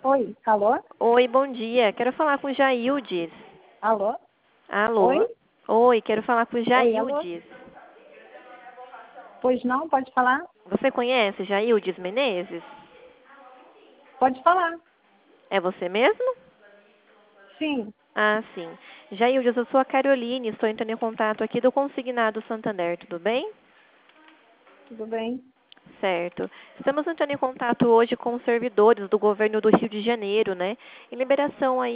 Oi, alô? Oi, bom dia. Quero falar com o Jaildes. Alô? Alô? Oi? Oi, quero falar com o Oi, alô? Jaildes. Pois não, pode falar? Você conhece Jaildes Menezes? Pode falar. É você mesmo? Sim, Ah, sim. Jaildes, eu sou a Caroline, estou entrando em contato aqui do Consignado Santander, tudo bem? tudo bem. Certo. Estamos entrando em contato hoje com os servidores do governo do Rio de Janeiro, né? Em liberação aí